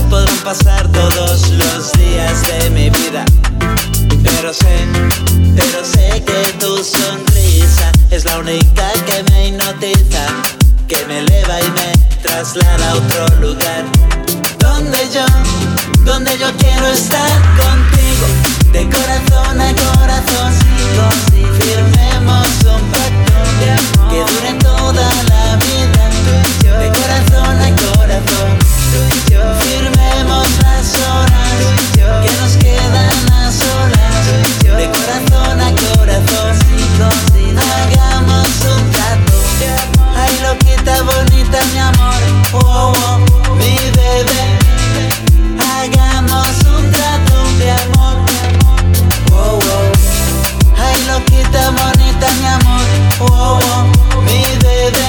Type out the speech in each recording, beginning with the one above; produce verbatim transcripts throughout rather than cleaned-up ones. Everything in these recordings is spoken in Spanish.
Podrán pasar todos los días de mi vida, pero sé, pero sé que tu sonrisa es la única que me hipnotiza, que me eleva y me traslada a otro lugar, donde yo, donde yo quiero estar contigo, de corazón a corazón. Firmemos un pacto que dure toda la vida, de corazón a corazón. Firmemos las horas que nos quedan a solas, de corazón a corazón. Hagamos un trato, ay loquita bonita mi amor, oh, oh, mi bebé. Hagamos un trato de amor, oh, oh, ay loquita bonita mi amor, oh, oh, mi bebé.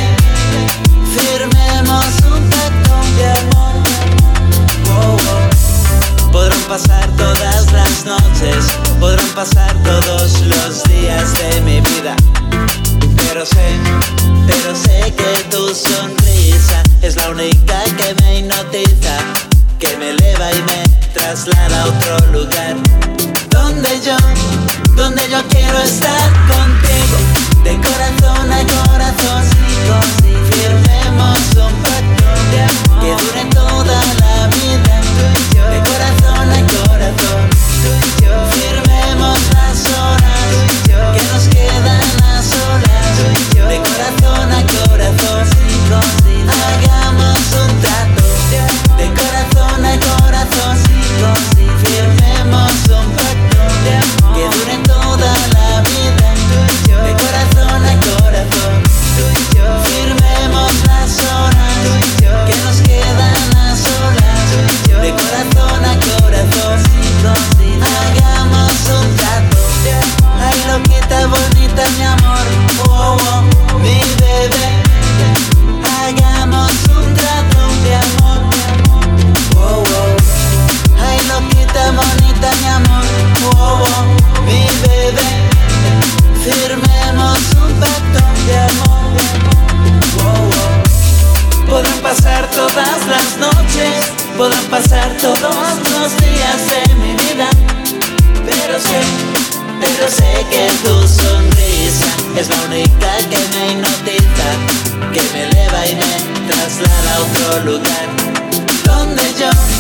Firmemos un pacto de amor, oh, oh. Podrán pasar todas las noches, podrán pasar todos los días de mi vida, pero sé, pero sé que tu sonrisa es la única que me hipnotiza, que me eleva y me traslada a otro lugar, donde yo, donde yo quiero estar contigo, de corazón a corazón. Firmemos un pacto que dure toda la vida, de corazón a corazón. Firmemos las horas que nos quedan a solas, de corazón a corazón. Hagamos un trato, de corazón a corazón. Firmemos un pacto que dure toda la vida, de corazón a corazón. Firmemos las horas que nos quedan a solas, de corazón a corazón. Hagamos un trato, ay loquita bonita mi amor, oh, oh, mi bebé. Hagamos un trato de amor, oh, oh, ay loquita bonita mi amor, oh, oh, mi bebé. Firmemos un pacto de amor, oh, oh. Podrán pasar todas las noches, podrán pasar todos los días de mi vida, pero sé, pero sé que tu sonrisa es la única que me hipnotiza, que me eleva y me traslada a otro lugar, donde yo